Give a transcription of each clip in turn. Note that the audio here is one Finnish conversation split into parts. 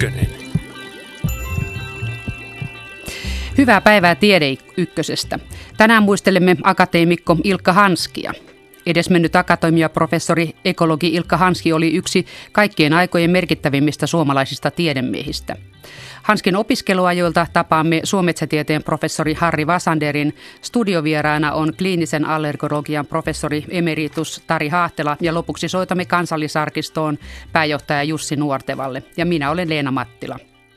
Ykkönen. Hyvää päivää Tiede Ykkösestä. Tänään muistelemme akateemikko Ilkka Hanskia. Edesmennyt akatemiaprofessori ekologi Ilkka Hanski oli yksi kaikkien aikojen merkittävimmistä suomalaisista tiedemiehistä. Hanskin opiskeluajoilta tapaamme suometsätieteen professori Harri Vasanderin. Studiovieraana on kliinisen allergologian professori emeritus Tari Haahtela ja lopuksi soitamme Kansallisarkistoon pääjohtaja Jussi Nuortevalle. Ja minä olen Leena Mattila.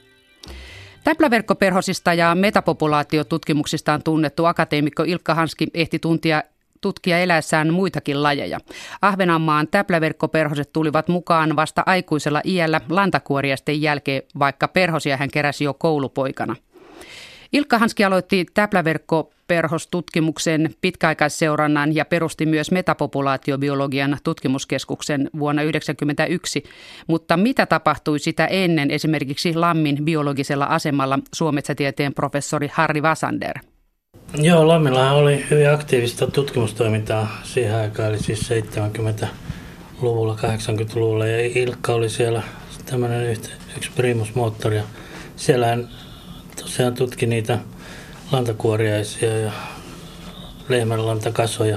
Täpläverkkoperhosista ja metapopulaatiotutkimuksistaan tunnettu akateemikko Ilkka Hanski ehti tutkia eläessään muitakin lajeja. Ahvenanmaan täpläverkkoperhoset tulivat mukaan vasta aikuisella iällä lantakuoriaisten jälkeen, vaikka perhosia hän keräsi jo koulupoikana. Ilkka Hanski aloitti täpläverkkoperhostutkimuksen pitkäaikaisseurannan ja perusti myös metapopulaatiobiologian tutkimuskeskuksen vuonna 1991. Mutta mitä tapahtui sitä ennen esimerkiksi Lammin biologisella asemalla suometsätieteen professori Harri Vasander? Joo, Lammillahan oli hyvin aktiivista tutkimustoimintaa siihen aikaan, eli siis 70-luvulla, 80-luvulla, ja Ilkka oli siellä tämmöinen yksi primusmoottori. Siellä hän tosiaan tutki niitä lantakuoriaisia ja lehmänlantakasoja.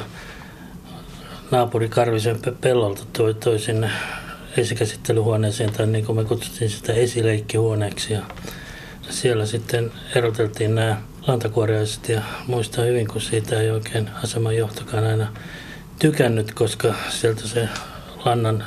Naapuri Karvisen pellolta toi sinne esikäsittelyhuoneeseen, tai niin kuin me kutsuttiin sitä esileikkihuoneeksi. Ja siellä sitten eroteltiin nämä lantakuoriaiset, ja muistan hyvin, kun siitä ei oikein aseman johtokaan aina tykännyt, koska sieltä se lannan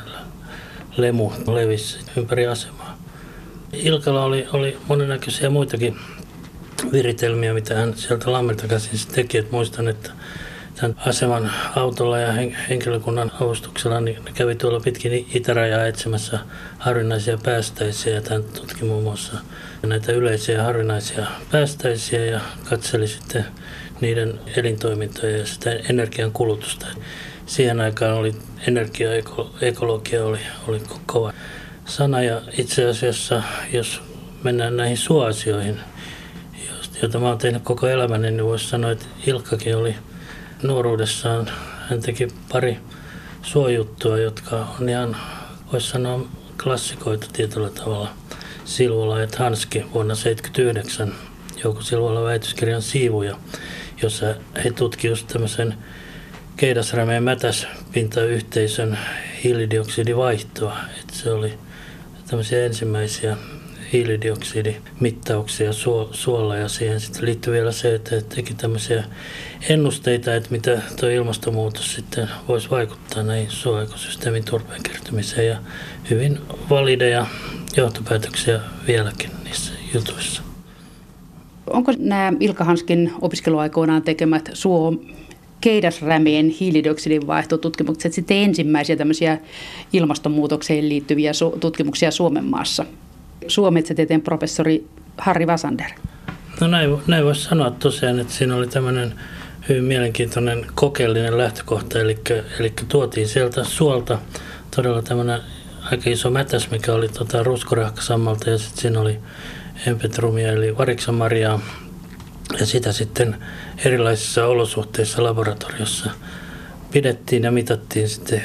lemu levisi ympäri asemaa. Ilkalla oli monennäköisiä muitakin viritelmiä, mitä hän sieltä Lammilta käsin teki. Et muistan, että tämän aseman autolla ja henkilökunnan avustuksella niin kävi tuolla pitkin itärajaa etsimässä harvinaisia päästäisiä, ja hän tutki muun muassa näitä yleisiä harvinaisia päästäisiä ja katseli sitten niiden elintoimintoja ja sitä energian kulutusta. Siihen aikaan oli energiaekologia oli kova sana, ja itse asiassa jos mennään näihin suoasioihin, joita mä oon tehnyt koko elämäni, niin voisi sanoa, että Ilkkakin oli nuoruudessaan. Hän teki pari suojuttua, jotka on ihan, voisi sanoa, klassikoita tietyllä tavalla. Silvola ja Hanski vuonna 1979 Jouko Silvola väitöskirjan Siivuja, jossa he tutkivat just tämmöisen Keidasrämeen mätäspintayhteisön hiilidioksidivaihtoa. Että se oli tämmöisiä ensimmäisiä hiilidioksidimittauksia suolla, ja siihen sitten liittyy vielä se, että teki tämmöisiä ennusteita, että mitä tuo ilmastonmuutos sitten voisi vaikuttaa näihin suoekosysteemin turpeen kertymiseen, ja hyvin valideja johtopäätöksiä vieläkin niissä jutuissa. Onko nämä Ilkka Hanskin opiskeluaikoinaan tekemät Keidasrämeen hiilidioksidin vaihtotutkimukset sitten ensimmäisiä tämmöisiä ilmastonmuutokseen liittyviä tutkimuksia Suomen maassa? Suometsätieteen professori Harri Vasander. No näin voisi sanoa tosiaan, että siinä oli tämmöinen hyvin mielenkiintoinen kokeellinen lähtökohta, eli tuotiin sieltä suolta todella tämmöinen aika iso mätäs, mikä oli ruskorahkasammalta, ja sitten siinä oli empetrumia eli variksenmarjaa, ja sitä sitten erilaisissa olosuhteissa laboratoriossa pidettiin ja mitattiin sitten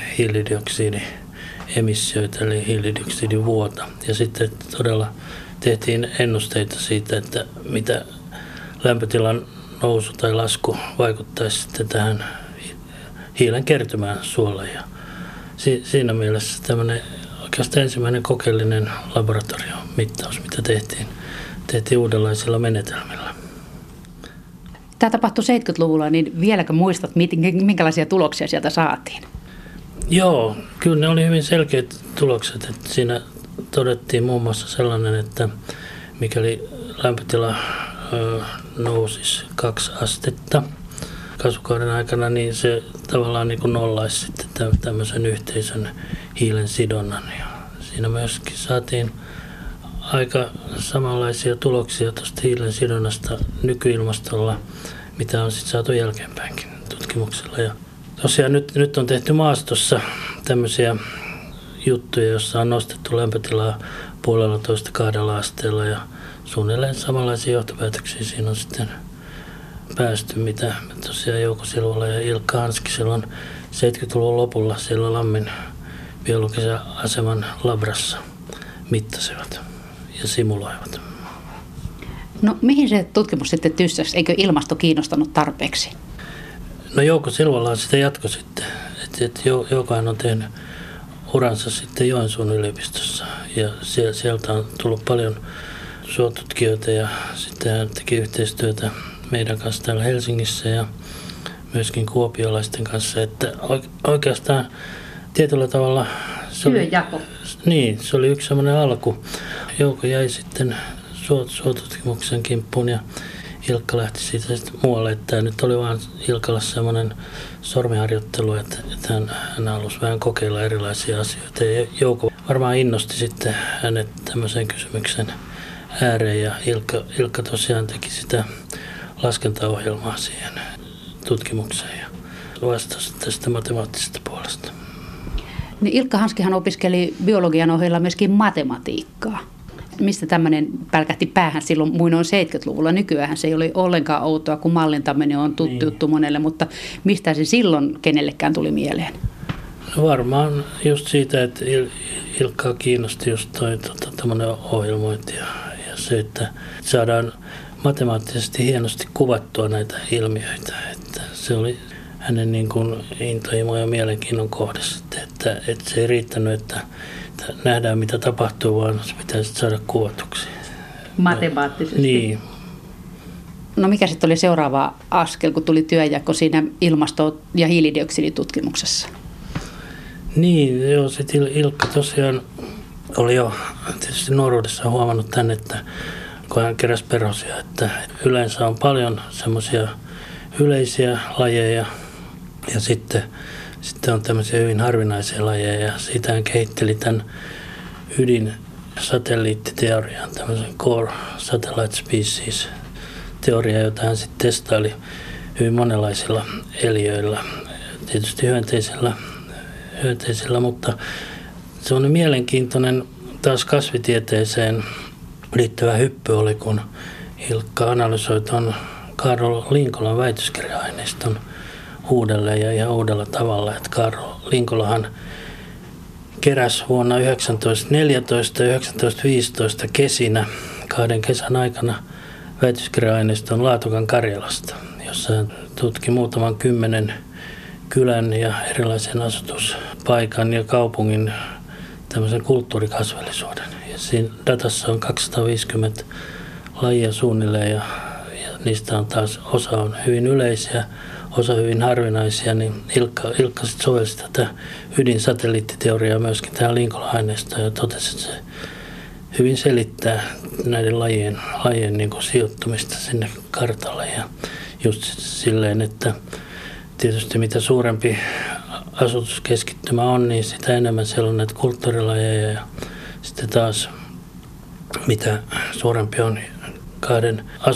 hiilidioksidiemissioita eli hiilidioksidivuota, ja sitten todella tehtiin ennusteita siitä, että mitä lämpötilan nousu tai lasku vaikuttaisi sitten tähän hiilen kertymään suolla. Ja siinä mielessä tämmöinen oikeastaan ensimmäinen kokeellinen laboratoriomittaus, mitä tehtiin uudenlaisilla menetelmillä. Tämä tapahtui 70-luvulla, niin vieläkö muistat, minkälaisia tuloksia sieltä saatiin? Joo, kyllä ne oli hyvin selkeät tulokset. Että siinä todettiin muun muassa sellainen, että mikäli lämpötila nousisi 2 astetta kasvukauden aikana, niin se tavallaan niin kuin nollaisi sitten tämmöisen yhteisön hiilen sidonnan. Ja siinä myöskin saatiin aika samanlaisia tuloksia tuosta hiilen sidonnasta nykyilmastolla, mitä on sitten saatu jälkeenpäinkin tutkimuksella. Ja tosiaan nyt on tehty maastossa tämmöisiä juttuja, jossa on nostettu lämpötilaa 1,5–2 asteella, ja suunnilleen samanlaisia johtopäätöksiä siinä on sitten päästy, mitä tosiaan Jouko Silvola ja Ilkka Hanski silloin 70-luvun lopulla siellä Lammin biologisen aseman labrassa mittasivat. simuloivat. No mihin se tutkimus sitten tyssäsi? Eikö ilmasto kiinnostanut tarpeeksi? No Jouko Silvola sitä jatkoi sitten. Joukohan on tehnyt uransa sitten Joensuun yliopistossa ja sieltä on tullut paljon suotutkijoita ja sitten hän teki yhteistyötä meidän kanssa täällä Helsingissä ja myöskin kuopiolaisten kanssa, että oikeastaan tietyllä tavalla se oli yksi sellainen alku. Jouko jäi sitten suotutkimuksen kimppuun ja Ilkka lähti siitä sitten muualle, että tämä nyt oli vaan Ilkalle semmoinen sormiharjoittelu, että hän halusi vähän kokeilla erilaisia asioita. Ja Jouko varmaan innosti sitten hänet tämmöisen kysymyksen ääreen ja Ilkka tosiaan teki sitä laskentaohjelmaa siihen tutkimukseen ja vastasi tästä matemaattisesta puolesta. Niin Ilkka Hanskihan opiskeli biologian ohella myöskin matematiikkaa. Mistä tämmöinen pälkähti päähän silloin muinoin 70-luvulla? Nykyään se ei ole ollenkaan outoa, kun mallintaminen on tuttu juttu monelle, mutta mistä se silloin kenellekään tuli mieleen? No varmaan just siitä, että Ilkkaa kiinnosti just tämmöinen ohjelmointi ja se, että saadaan matemaattisesti hienosti kuvattua näitä ilmiöitä. Että se oli hänen niin kuin intohimo ja mielenkiinnon kohde sitten, että se ei riittänyt, että nähdään mitä tapahtuu, vaan se pitäisi saada kuvatuksi. Matemaattisesti? Niin. No mikä sitten oli seuraava askel, kun tuli työnjako siinä ilmasto- ja hiilidioksiditutkimuksessa? Niin, joo, sitten Ilkka tosiaan oli jo tietysti nuoruudessa huomannut tämän, että kun hän keräsi perhosia, että yleensä on paljon semmoisia yleisiä lajeja ja sitten on tämmöisiä hyvin harvinaisia lajeja ja siitä hän kehitteli tämän ydinsatelliittiteorian, tämmöisen Core Satellite Species -teoria, jota hän sitten testaili hyvin monenlaisilla eliöillä, tietysti hyönteisillä, mutta semmoinen mielenkiintoinen taas kasvitieteeseen liittyvä hyppy oli, kun Ilkka analysoi tuon Kaarlo Linkolan väitöskirja-aineiston uudelleen ja ihan uudella tavalla. Että Kaarlo Linkolahan keräsi vuonna 1914 ja 1915 kesinä 2 kesän aikana väitöskirja-aineiston Laatokan Karjalasta, jossa hän tutki muutaman 10 kylän ja erilaisen asutuspaikan ja kaupungin tämmöisen kulttuurikasvillisuuden. Ja siinä datassa on 250 lajia suunnilleen ja niistä on taas osa on hyvin yleisiä, osa hyvin harvinaisia, niin Ilkka sitten sovelsi tätä ydinsatelliittiteoriaa myöskin tähän Linkola-aineistoon ja totesi, että se hyvin selittää näiden lajien niin kuin sijoittumista sinne kartalle ja just silleen, että tietysti mitä suurempi asutuskeskittymä on, niin sitä enemmän siellä on näitä kulttuurilajeja ja sitten taas mitä suurempi on 2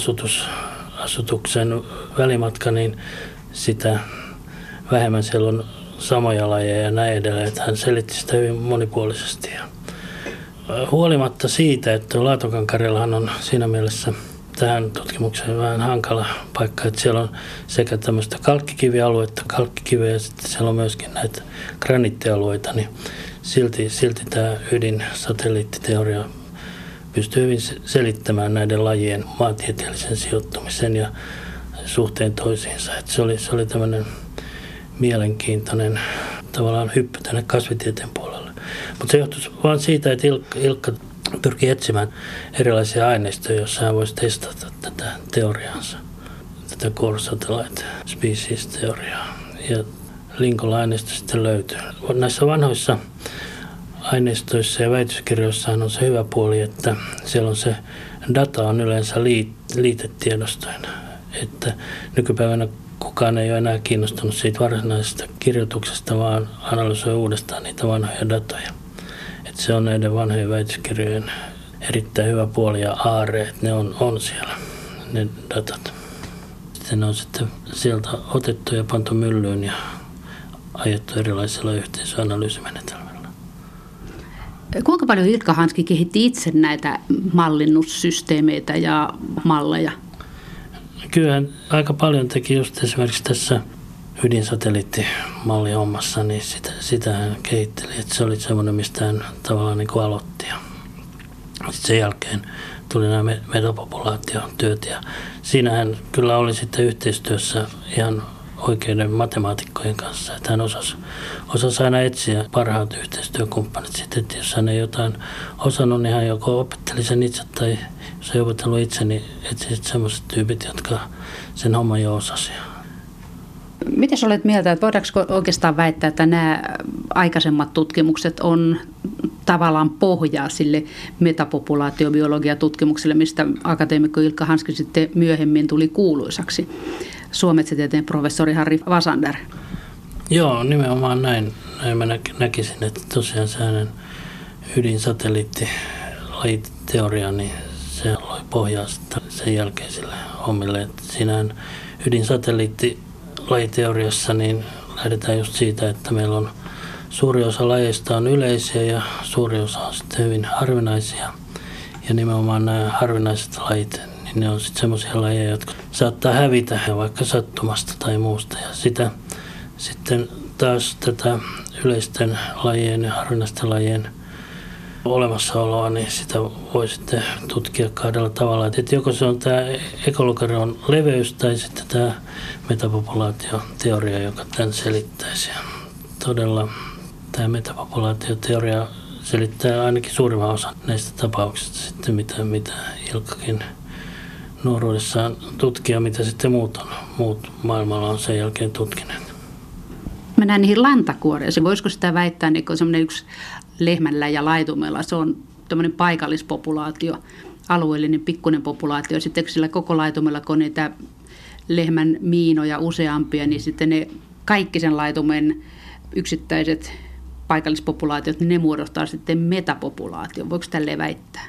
asutuksen välimatka, niin sitä vähemmän siellä on samoja lajeja ja näin edelleen. Että hän selitti sitä hyvin monipuolisesti. Ja huolimatta siitä, että Laatokan Karjalahan on siinä mielessä tähän tutkimukseen vähän hankala paikka, että siellä on sekä tämmöistä kalkkikiveä ja sitten siellä on myöskin näitä graniittialueita, niin silti tämä ydinsatelliittiteoria pystyy hyvin selittämään näiden lajien maantieteellisen sijoittumisen ja suhteen toisiinsa. Että se oli tämmöinen mielenkiintoinen tavallaan hyppy tänne kasvitieteen puolelle. Mutta se johtui vain siitä, että Ilkka pyrki etsimään erilaisia aineistoja, joissa hän voisi testata tätä teoriaansa, tätä Core Satellite Species-teoriaa. Ja Linkola-aineisto sitten löytyy. Näissä vanhoissa aineistoissa ja väitöskirjoissahan on se hyvä puoli, että siellä on se data on yleensä liitetiedostoina. Että nykypäivänä kukaan ei ole enää kiinnostunut siitä varsinaisesta kirjoituksesta, vaan analysoi uudestaan niitä vanhoja datoja. Että se on näiden vanhojen väitöskirjojen erittäin hyvä puoli ja aarre, että ne on siellä, ne datat. Sitten ne on sitten sieltä otettu ja pantu myllyyn ja ajettu erilaisilla yhteisöanalyysimenetelmillä. Kuinka paljon Ilkka Hanski kehitti itse näitä mallinnussysteemeitä ja malleja? Kyllähän aika paljon teki just esimerkiksi tässä ydinsatelliittimallihommassa, niin sitä hän kehitteli. Että se oli semmoinen, mistä hän tavallaan niin kuin aloitti. Sitten sen jälkeen tuli nämä metapopulaatiotyöt ja siinähän kyllä oli sitten yhteistyössä ihan oikeiden matemaatikkojen kanssa. Että hän osasi aina etsiä parhaat yhteistyökumppanit sitten, että jos hän ei jotain osannut, niin hän joko opetteli sen itse tai jos ei opetellut itse, niin etsi sitten sellaiset tyypit, jotka sen homman jo osasi. Miten olet mieltä, että voidaanko oikeastaan väittää, että nämä aikaisemmat tutkimukset on tavallaan pohjaa sille metapopulaatiobiologiatutkimukselle, mistä akateemikko Ilkka Hanski sitten myöhemmin tuli kuuluisaksi? Suometsätieteen professori Harri Vasander. Joo, nimenomaan näin mä näkisin, että tosiaan se hänen ydinsatelliittilajiteoria, niin se loi pohjaa sitten sen jälkeisille hommille. Että siinähän ydinsatelliittilajiteoriassa niin lähdetään just siitä, että meillä on suuri osa lajeista on yleisiä ja suuri osa on sitten hyvin harvinaisia. Ja nimenomaan nämä harvinaiset lajit, niin ne on sitten semmoisia lajeja, jotka saattaa hävitä vaikka sattumasta tai muusta. Ja sitä sitten taas tätä yleisten lajien ja harvinaisten lajien olemassaoloa, niin sitä voi sitten tutkia kahdella tavalla. Että joko se on tämä ekologeron leveys tai sitten tämä metapopulaatioteoria, joka tämän selittäisi. Ja todella tämä metapopulaatioteoria selittää ainakin suurimman osan näistä tapauksista sitten, mitä Ilkkakin nuoruudessaan tutki ja mitä sitten muut maailmalla on sen jälkeen tutkineet. Mennään niihin lantakuoreisiin. Voisiko sitä väittää, niin kun semmoinen yksi lehmällä ja laitumella, se on tämmöinen paikallispopulaatio, alueellinen pikkuinen populaatio. Sitten sillä koko laitumella, kun on niitä lehmän miinoja useampia, niin sitten ne kaikki sen laitumen yksittäiset paikallispopulaatiot, niin ne muodostaa sitten metapopulaation. Voiko tälleen väittää?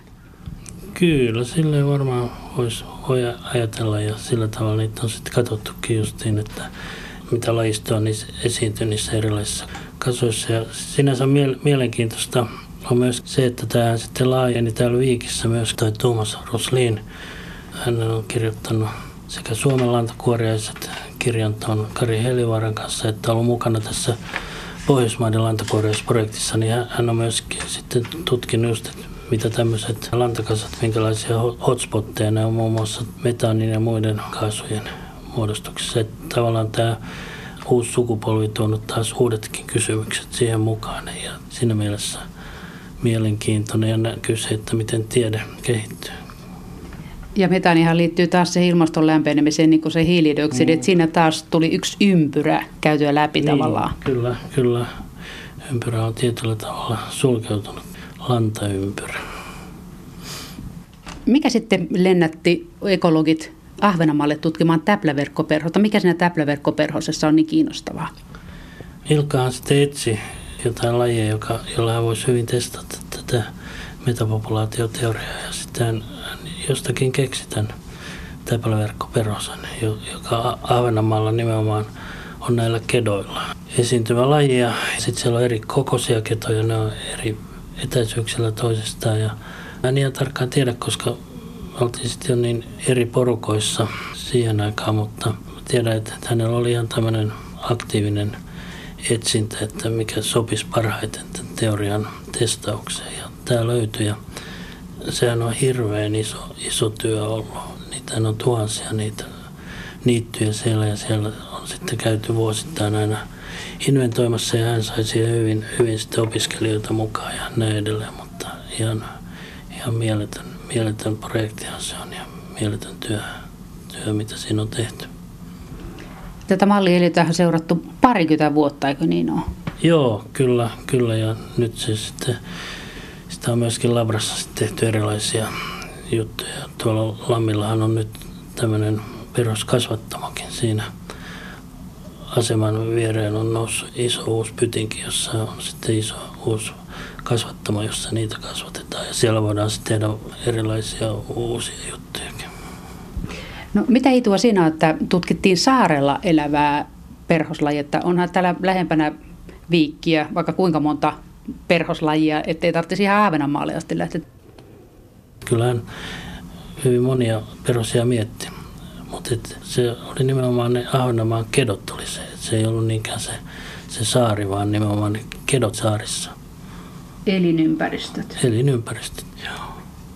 Kyllä, silleen varmaan voi ajatella ja sillä tavalla niitä on sitten katsottukin justiin, että mitä lajistoa on esiintyy niissä erilaisissa kasvoissa. Ja sinänsä mielenkiintoista on myös se, että tämä sitten laajeni täällä Viikissä myös toi Thomas Roslin. Hän on kirjoittanut sekä Suomen lantakuoriaiset kirjan tuon Kari Helivaaran kanssa, että on ollut mukana tässä Pohjoismaiden lantakuoriaisprojektissa, niin hän on myöskin sitten tutkinut just, että mitä tämmöiset lantakasat, minkälaisia hotspotteja ne on muun muassa metaanin ja muiden kaasujen muodostuksessa. Että tavallaan tämä uusi sukupolvi tuonut taas uudetkin kysymykset siihen mukaan ja siinä mielessä mielenkiintoinen ja näkyy se, että miten tiede kehittyy. Ja metaanihan liittyy taas se ilmaston lämpenemiseen, niin kuin se hiilidioksidi, että siinä taas tuli yksi ympyrä käytyä läpi tavallaan. Kyllä. Ympyrä on tietyllä tavalla sulkeutunut, lantaympyrä. Mikä sitten lennätti ekologit Ahvenanmaalle tutkimaan täpläverkkoperhosta? Mikä siinä täpläverkkoperhosessa on niin kiinnostavaa? Ilkkahan sitten etsi jotain lajia, jolla hän voisi hyvin testata tätä metapopulaatioteoriaa ja sitten hän jostakin keksi tämän täpläverkkoperhosen, joka Ahvenanmaalla nimenomaan on näillä kedoilla esiintyvä laji ja sitten siellä on eri kokoisia ketoja, ne on eri etäisyyksillä toisistaan ja mä en ihan tarkkaan tiedä, koska oltiin sitten jo niin eri porukoissa siihen aikaan, mutta tiedän, että hänellä oli ihan tämmöinen aktiivinen etsintä, että mikä sopisi parhaiten tämän teorian testaukseen. Ja tämä löytyi ja sehän on hirveän iso työ ollut. Niitä on tuhansia niitä niittyjä siellä ja siellä on sitten käyty vuosittain aina inventoimassa ja hän sai siihen hyvin sitten opiskelijoita mukaan ja näin edelleen, mutta ihan mieletön projektihan se on ja mieletön työ, mitä siinä on tehty. Tätä mallieliötä on seurattu 20 vuotta, eikö niin ole? Joo, kyllä ja nyt se sitten, sitä on myöskin Labrassa tehty erilaisia juttuja. Tuolla Lammillahan on nyt tämmöinen perhoskasvattamokin siinä aseman viereen on noussut iso uusi pytinki, jossa on sitten iso uusi kasvattamo, jossa niitä kasvatetaan ja siellä voidaan sitten tehdä erilaisia uusia juttujakin. No mitä itua siinä on, että tutkittiin saarella elävää perhoslajia, että onhan täällä lähempänä Viikkiä vaikka kuinka monta perhoslajia, ettei tarvitsisi ihan Ahvenanmaalle asti lähteä? Kyllähän hyvin monia perhosia mietti, mutta se oli nimenomaan ne Ahvenanmaan kedot oli se. Se ei ollut niinkään se saari, vaan nimenomaan ne kedot saarissa. Elinympäristöt. Elinympäristöt, joo.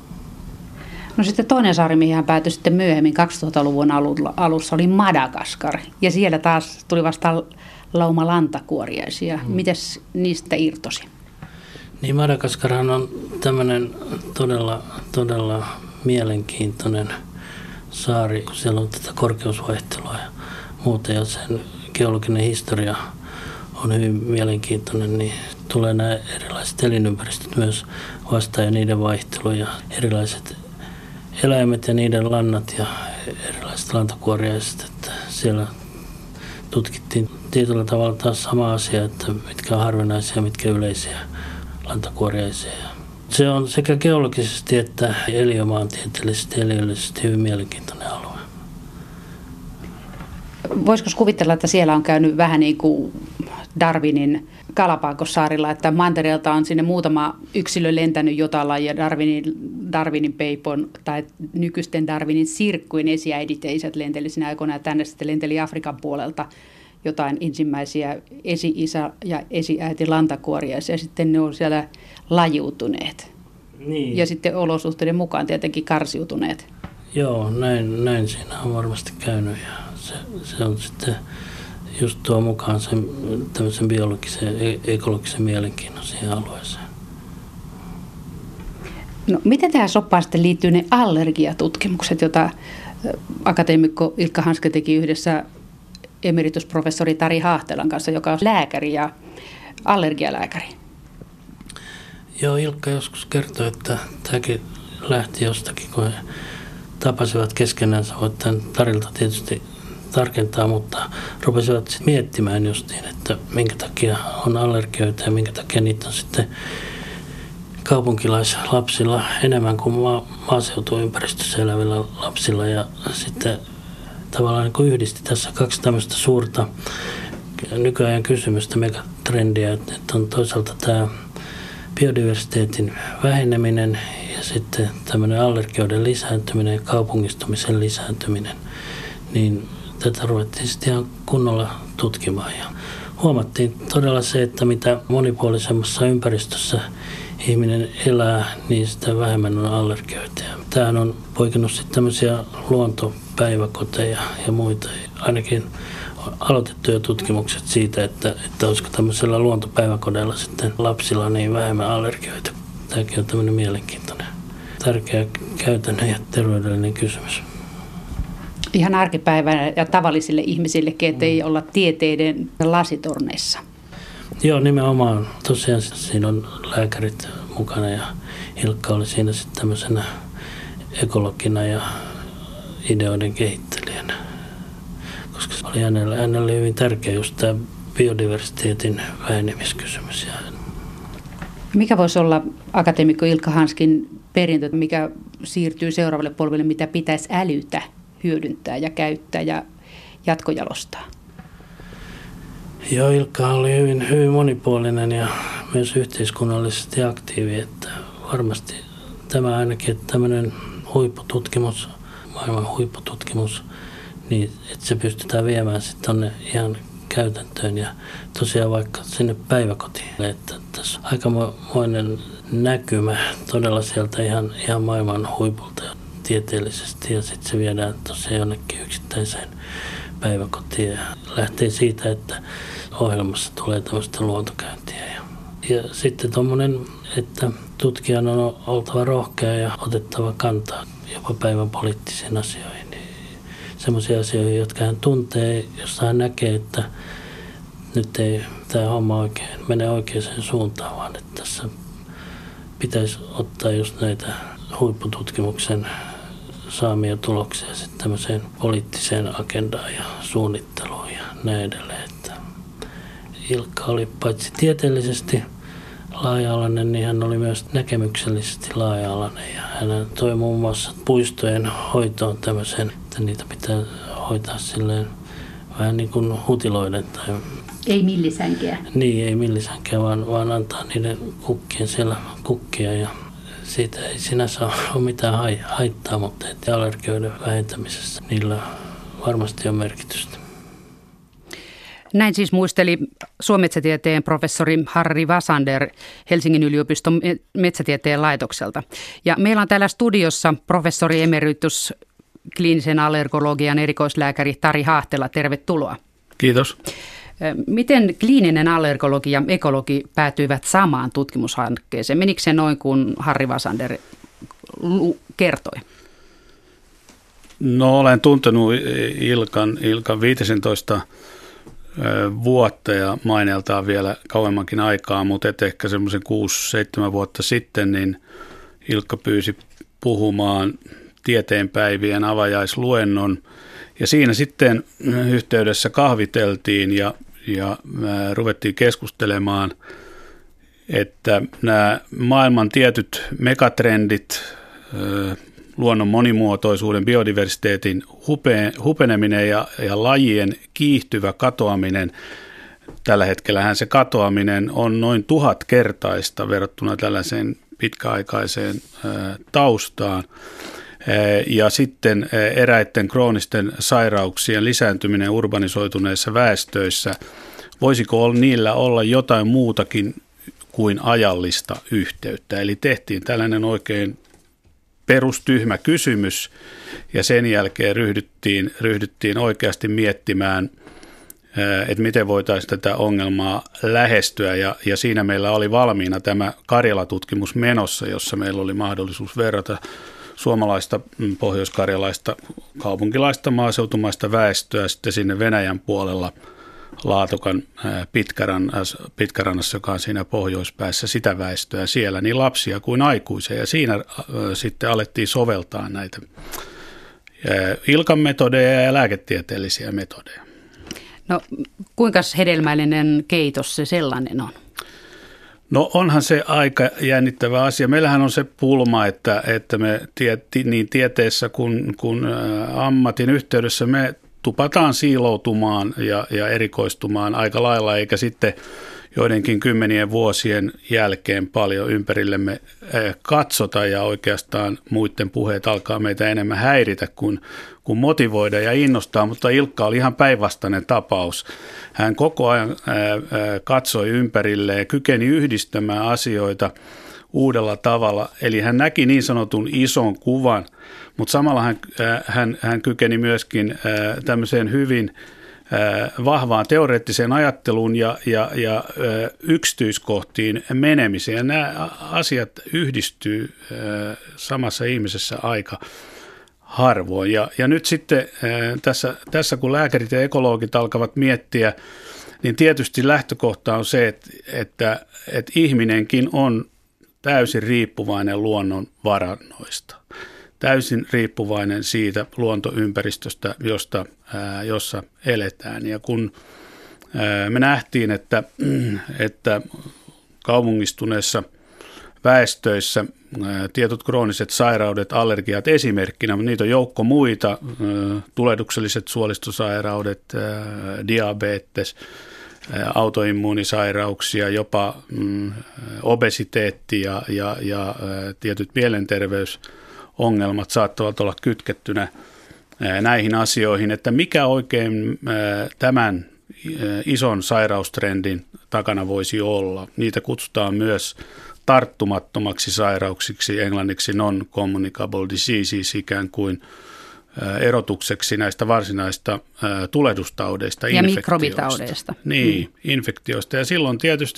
No sitten toinen saari, mihin hän päätyi sitten myöhemmin 2000-luvun alussa, oli Madagaskar. Ja siellä taas tuli vastaan lauma lantakuoriaisia. Mites niistä irtosi? Niin Madagaskarhan on tämmöinen todella mielenkiintoinen saari, kun siellä on tätä korkeusvaihtelua ja muuta, ja sen geologinen historia on hyvin mielenkiintoinen, niin tulee nämä erilaiset elinympäristöt myös vastaan ja niiden vaihtelu ja erilaiset eläimet ja niiden lannat ja erilaiset lantakuoriaiset, että siellä tutkittiin tietyllä tavalla taas sama asia, että mitkä on harvinaisia, mitkä yleisiä lantakuoriaisia. Se on sekä geologisesti että eliömaantieteellisesti ja eliöllisesti hyvin mielenkiintoinen alue. Voisiko kuvitella, että siellä on käynyt vähän niin kuin Darwinin Galapagossaarilla, että mantereelta on sinne muutama yksilö lentänyt jotalla ja Darwinin peipon tai nykyisten Darwinin sirkkujen esiäidit ja isät lenteli siinä aikoinaan, tänne sitten lenteli Afrikan puolelta jotain ensimmäisiä esi-isä ja esiäiti lantakuoriaisia ja sitten ne on siellä lajiutuneet. Niin. Ja sitten olosuhteiden mukaan tietenkin karsiutuneet. Joo, näin siinä on varmasti käynyt ja se on sitten just tuo mukaan sen tämmöisen biologisen, ekologisen mielenkiinnon siihen alueeseen. No, miten tähän soppaan sitten liittyy ne allergiatutkimukset, joita akateemikko Ilkka Hanski teki yhdessä emeritusprofessori Tari Haahtelan kanssa, joka on lääkäri ja allergialääkäri? Joo, Ilkka joskus kertoi, että tämäkin lähti jostakin, kun he tapasivat keskenään. Voit tämän Tarilta tietysti tarkentaa, mutta rupesivat sitten miettimään justiin, että minkä takia on allergioita ja minkä takia niitä on sitten kaupunkilaislapsilla enemmän kuin maaseutuympäristössä elävillä lapsilla. Ja sitten tavallaan niin yhdisti tässä kaksi tämmöistä suurta nykyajan kysymystä, megatrendiä, että on toisaalta tämä biodiversiteetin väheneminen ja sitten tämmöinen allergioiden lisääntyminen ja kaupungistumisen lisääntyminen, niin tätä ruvettiin sitten ihan kunnolla tutkimaan. Ja huomattiin todella se, että mitä monipuolisemmassa ympäristössä ihminen elää, niin sitä vähemmän on allergioita. Tämähän on poikinut sitten tämmöisiä luontopäiväkoteja ja muita. Ainakin aloitettuja tutkimukset siitä, että olisiko tämmöisellä luontopäiväkodeilla sitten lapsilla niin vähemmän allergioita. Tämäkin on tämmöinen mielenkiintoinen, tärkeä käytännön ja terveydellinen kysymys. Ihan arkipäivänä ja tavallisille ihmisillekin, ettei olla tieteiden lasitorneissa. Joo, nimenomaan. Tosiaan siinä on lääkärit mukana ja Ilkka oli siinä sitten tämmöisenä ekologina ja ideoiden kehittelijänä. Koska se oli hänelle hyvin tärkeä just tämä biodiversiteetin vähenemiskysymys. Mikä voisi olla akateemikko Ilkka Hanskin perintö, mikä siirtyy seuraavalle polvelle, mitä pitäisi älytä, hyödyntää ja käyttää ja jatkojalostaa? Joo, Ilkka oli hyvin monipuolinen ja myös yhteiskunnallisesti aktiivi, että varmasti tämä ainakin, että tämmöinen huippututkimus, maailman huippututkimus, niin että se pystytään viemään sitten tonne ihan käytäntöön ja tosiaan vaikka sinne päiväkotiin, että tässä on aikamoinen näkymä todella sieltä ihan maailman huipulta tieteellisesti ja sitten se viedään tosiaan jonnekin yksittäiseen päiväkotiin ja lähtee siitä, että ohjelmassa tulee tämmöistä luontokäyntiä. Ja sitten tuommoinen, että tutkijan on oltava rohkea ja otettava kantaa jopa päivän poliittisiin asioihin. Sellaisia asioita, jotka hän tuntee, jossa hän näkee, että nyt ei tämä homma mene oikeaan suuntaan, vaan että tässä pitäisi ottaa just näitä huippututkimuksen saamia tuloksia sitten tämmöiseen poliittiseen agendaan ja suunnitteluun ja näin edelleen. Että Ilkka oli paitsi tieteellisesti laaja-alainen, niin hän oli myös näkemyksellisesti laaja-alainen ja hän toi muun muassa puistojen hoitoon tämmöisen, että niitä pitää hoitaa silleen vähän niin kuin hutiloiden. Tai ei millisänkeä. Niin, ei millisänkeä, vaan antaa niiden kukkien siellä kukkia ja siitä ei sinänsä ole mitään haittaa, mutta allergioiden vähentämisessä niillä varmasti on merkitystä. Näin siis muisteli suometsätieteen professori Harri Wasander Helsingin yliopiston metsätieteen laitokselta. Ja meillä on täällä studiossa professori emeritus kliinisen allergologian erikoislääkäri Tari Haahtela. Tervetuloa. Kiitos. Miten kliininen allergologi ja ekologi päätyivät samaan tutkimushankkeeseen? Menikö se noin kuin Harri Wasander kertoi? No, olen tuntenut Ilkan 15 vuotta ja maineeltaan vielä kauemmankin aikaa, mutta ehkä semmoisen 6-7 vuotta sitten niin Ilkka pyysi puhumaan tieteenpäivien avajaisluennon ja siinä sitten yhteydessä kahviteltiin ja ruvettiin keskustelemaan, että nämä maailman tietyt megatrendit, luonnon monimuotoisuuden, biodiversiteetin hupeneminen ja lajien kiihtyvä katoaminen. Tällä hetkellähän se katoaminen on noin 1000-kertaista verrattuna tällaiseen pitkäaikaiseen taustaan. Ja sitten eräiden kroonisten sairauksien lisääntyminen urbanisoituneissa väestöissä. Voisiko niillä olla jotain muutakin kuin ajallista yhteyttä? Eli tehtiin tällainen oikein perustyhmä kysymys ja sen jälkeen ryhdyttiin oikeasti miettimään, että miten voitaisiin tätä ongelmaa lähestyä ja siinä meillä oli valmiina tämä Karjala-tutkimus menossa, jossa meillä oli mahdollisuus verrata suomalaista, pohjois-karjalaista, kaupunkilaista, maaseutumaista väestöä sitten sinne Venäjän puolella Laatokan Pitkäranassa, joka on siinä pohjoispäässä, sitä väestöä siellä, niin lapsia kuin aikuisia. Ja siinä sitten alettiin soveltaa näitä Ilkan metodeja ja lääketieteellisiä metodeja. No, kuinka hedelmällinen keitos se sellainen on? No, onhan se aika jännittävä asia. Meillähän on se pulma, että me niin tieteessä kuin ammatin yhteydessä me tupataan siiloutumaan ja erikoistumaan aika lailla, eikä sitten joidenkin kymmenien vuosien jälkeen paljon ympärillemme katsota ja oikeastaan muiden puheet alkaa meitä enemmän häiritä kuin motivoida ja innostaa, mutta Ilkka oli ihan päinvastainen tapaus. Hän koko ajan katsoi ympärilleen ja kykeni yhdistämään asioita uudella tavalla, eli hän näki niin sanotun ison kuvan, mutta samalla hän kykeni myöskin tämmöiseen hyvin vahvaan teoreettiseen ajatteluun ja yksityiskohtiin menemiseen. Ja nämä asiat yhdistyy samassa ihmisessä aika harvoin. Ja nyt sitten tässä kun lääkärit ja ekologit alkavat miettiä, niin tietysti lähtökohta on se, että ihminenkin on täysin riippuvainen luonnon varannoista. Täysin riippuvainen siitä luontoympäristöstä, jossa eletään. Ja kun me nähtiin, että kaupungistuneissa väestöissä tietyt krooniset sairaudet, allergiat esimerkkinä, mutta niitä on joukko muita, tulehdukselliset suolistosairaudet, diabetes, autoimmuunisairauksia, jopa obesiteetti ja tietyt mielenterveysongelmat saattavat olla kytkettynä näihin asioihin, että mikä oikein tämän ison sairaustrendin takana voisi olla. Niitä kutsutaan myös tarttumattomaksi sairauksiksi, englanniksi non-communicable diseases, ikään kuin erotukseksi näistä varsinaista tulehdustaudeista. Ja mikrobitaudeista. Niin, infektioista. Ja silloin tietysti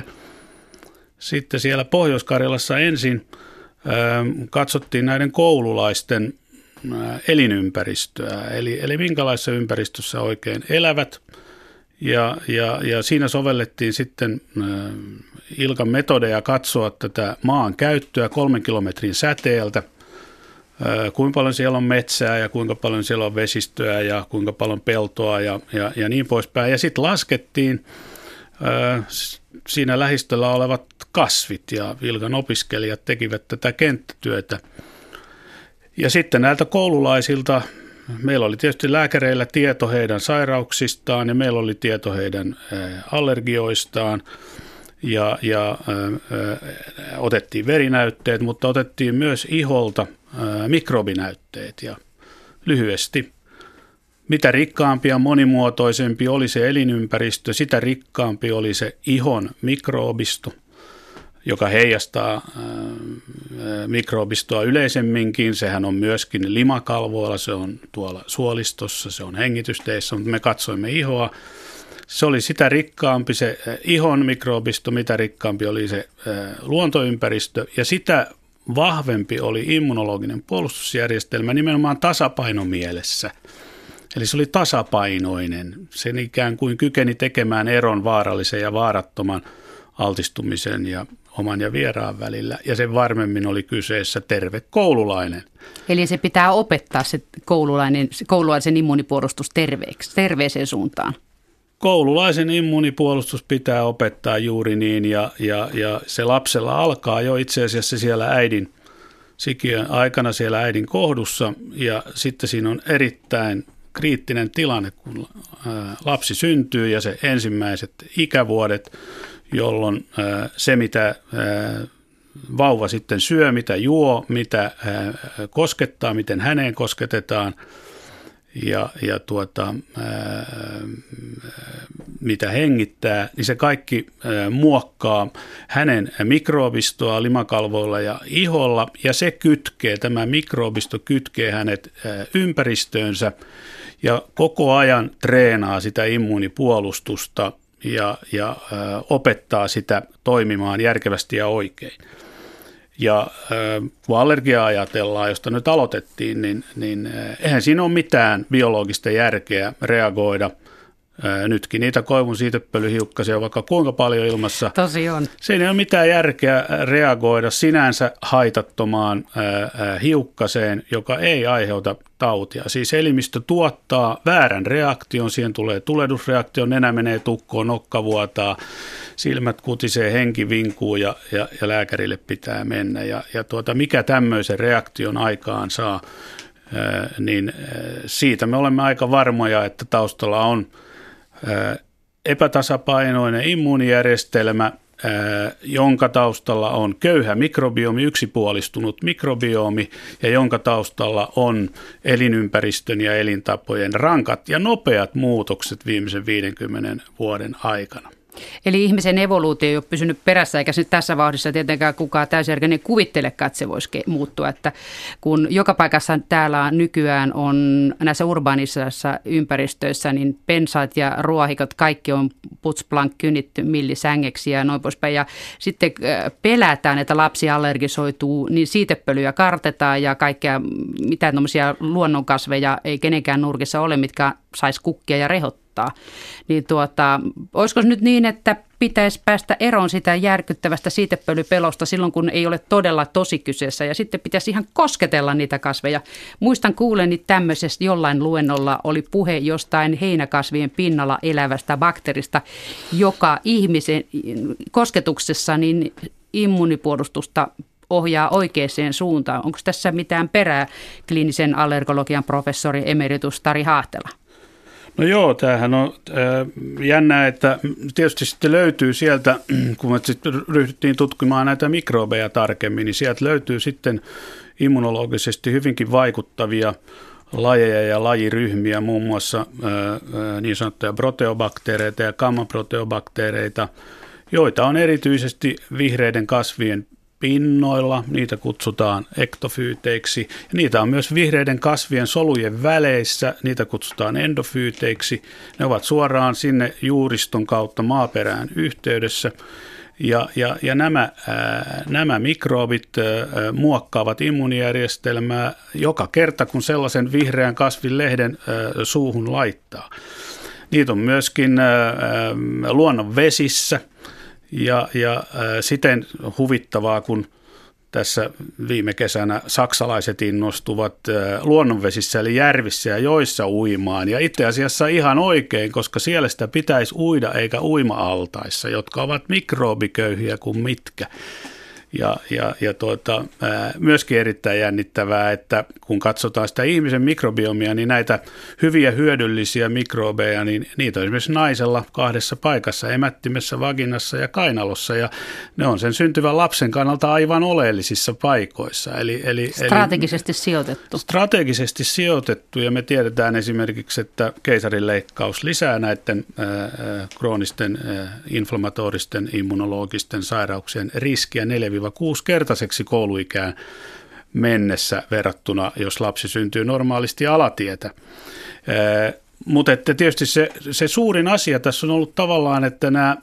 sitten siellä Pohjois-Karjalassa ensin katsottiin näiden koululaisten elinympäristöä, eli minkälaisessa ympäristössä oikein elävät. Ja siinä sovellettiin sitten Ilkan metodeja katsoa tätä maan käyttöä 3 kilometrin säteeltä, kuinka paljon siellä on metsää ja kuinka paljon siellä on vesistöä ja kuinka paljon peltoa ja niin poispäin. Ja sitten laskettiin siinä lähistöllä olevat kasvit ja Ilkan opiskelijat tekivät tätä kenttätyötä. Ja sitten näiltä koululaisilta meillä oli tietysti lääkäreillä tieto heidän sairauksistaan ja meillä oli tieto heidän allergioistaan ja otettiin verinäytteet, mutta otettiin myös iholta mikrobinäytteet ja lyhyesti Mitä rikkaampi ja monimuotoisempi oli se elinympäristö, sitä rikkaampi oli se ihon mikroobisto, joka heijastaa mikroobistoa yleisemminkin. Sehän on myöskin limakalvoilla, se on tuolla suolistossa, se on hengitysteissä, mutta me katsoimme ihoa. Se oli sitä rikkaampi se ihon mikroobisto, mitä rikkaampi oli se luontoympäristö ja sitä vahvempi oli immunologinen puolustusjärjestelmä nimenomaan tasapainomielessä. Eli se oli tasapainoinen. Sen ikään kuin kykeni tekemään eron vaarallisen ja vaarattoman altistumisen ja oman ja vieraan välillä. Ja sen varmemmin oli kyseessä terve koululainen. Eli se pitää opettaa se koululaisen immunipuolustus terveeseen suuntaan. Koululaisen immunipuolustus pitää opettaa juuri niin ja se lapsella alkaa jo itse asiassa siellä äidin sikiön aikana siellä äidin kohdussa ja sitten siinä on erittäin kriittinen tilanne, kun lapsi syntyy ja se ensimmäiset ikävuodet, jolloin se mitä vauva sitten syö, mitä juo, mitä koskettaa, miten häneen kosketetaan ja mitä hengittää, niin se kaikki muokkaa hänen mikroobistoa limakalvoilla ja iholla ja se tämä mikroobisto kytkee hänet ympäristöönsä ja koko ajan treenaa sitä immuunipuolustusta ja opettaa sitä toimimaan järkevästi ja oikein. Ja kun allergiaa ajatellaan, josta nyt aloitettiin, niin eihän siinä ole mitään biologista järkeä reagoida. Nytkin niitä koivun siitepölyhiukkasia vaikka kuinka paljon ilmassa. Tosi on. Siinä ei ole mitään järkeä reagoida sinänsä haitattomaan hiukkaseen, joka ei aiheuta tautia. Siis elimistö tuottaa väärän reaktion, siihen tulee tulehdusreaktio, nenä menee tukkoon, nokka vuotaa, silmät kutisee, henki vinkuu ja lääkärille pitää mennä. Mikä tämmöisen reaktion aikaan saa, niin siitä me olemme aika varmoja, että taustalla on epätasapainoinen immuunijärjestelmä, jonka taustalla on köyhä mikrobiomi, yksipuolistunut mikrobiomi ja jonka taustalla on elinympäristön ja elintapojen rankat ja nopeat muutokset viimeisen 50 vuoden aikana. Eli ihmisen evoluutio ei ole pysynyt perässä, eikä se tässä vauhdissa tietenkään kukaan täysjärkinen kuvittelekaan, että se voisi muuttua. Että kun joka paikassa täällä nykyään on näissä urbaanisissa ympäristöissä, niin pensaat ja ruohikot, kaikki on putsplank, kynitty millisängeksi ja noin poispäin. Ja sitten pelätään, että lapsi allergisoituu, niin siitepölyä kartetaan ja kaikkea, mitään tämmöisiä luonnonkasveja ei kenenkään nurkissa ole, mitkä saisi kukkia ja rehottaa. Niin olisiko nyt niin, että pitäisi päästä eroon sitä järkyttävästä siitepölypelosta silloin, kun ei ole todella tosi kyseessä ja sitten pitäisi ihan kosketella niitä kasveja. Muistan kuuleni tämmöisestä jollain luennolla oli puhe jostain heinäkasvien pinnalla elävästä bakteerista, joka ihmisen kosketuksessa niin immunipuolustusta ohjaa oikeaan suuntaan. Onko tässä mitään perää, kliinisen allergologian professori emeritus Tari Hahtela? No joo, tämähän on jännää, että tietysti sitten löytyy sieltä, kun me sitten ryhdyttiin tutkimaan näitä mikrobeja tarkemmin, niin sieltä löytyy sitten immunologisesti hyvinkin vaikuttavia lajeja ja lajiryhmiä, muun muassa niin sanottuja proteobakteereita ja gammaproteobakteereita, joita on erityisesti vihreiden kasvien pinnoilla, niitä kutsutaan ektofyyteiksi. Ja niitä on myös vihreiden kasvien solujen väleissä, niitä kutsutaan endofyyteiksi. Ne ovat suoraan sinne juuriston kautta maaperään yhteydessä. Ja nämä mikrobit muokkaavat immuunijärjestelmää joka kerta, kun sellaisen vihreän kasvin lehden suuhun laittaa. Niitä on myöskin luonnon vesissä. Ja siten huvittavaa, kun tässä viime kesänä saksalaiset innostuvat luonnonvesissä eli järvissä ja joissa uimaan. Ja itse asiassa ihan oikein, koska siellä sitä pitäisi uida eikä uima-altaissa, jotka ovat mikrobiköyhiä kuin mitkä. Myöskin erittäin jännittävää, että kun katsotaan sitä ihmisen mikrobiomia, niin näitä hyviä hyödyllisiä mikrobeja, niin niitä on esimerkiksi naisella 2 paikassa, emättimessä, vaginassa ja kainalossa, ja ne on sen syntyvän lapsen kannalta aivan oleellisissa paikoissa. Strategisesti sijoitettu. Strategisesti sijoitettu, ja me tiedetään esimerkiksi, että keisarinleikkaus lisää näiden kroonisten inflammatoristen immunologisten sairauksien riskiä 4-6-kertaiseksi kouluikään mennessä verrattuna, jos lapsi syntyy normaalisti alatietä. Mutta että tietysti se suurin asia tässä on ollut tavallaan, että nämä